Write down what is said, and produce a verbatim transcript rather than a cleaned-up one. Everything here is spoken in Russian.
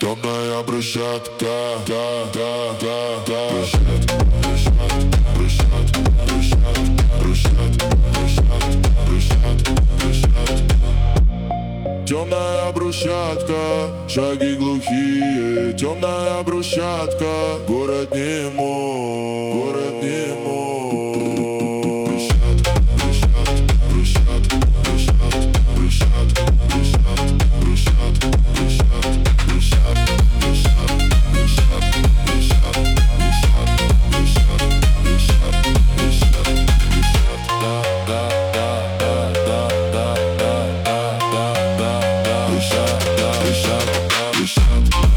темная брусчатка, да, да, да, да. Брусчатка, брусчатка, брусчатка, брусчатка, брусчатка, брусчатка, брусчатка. Темная брусчатка, шаги глухие, темная брусчатка, город не мой, город не мой. Shut up.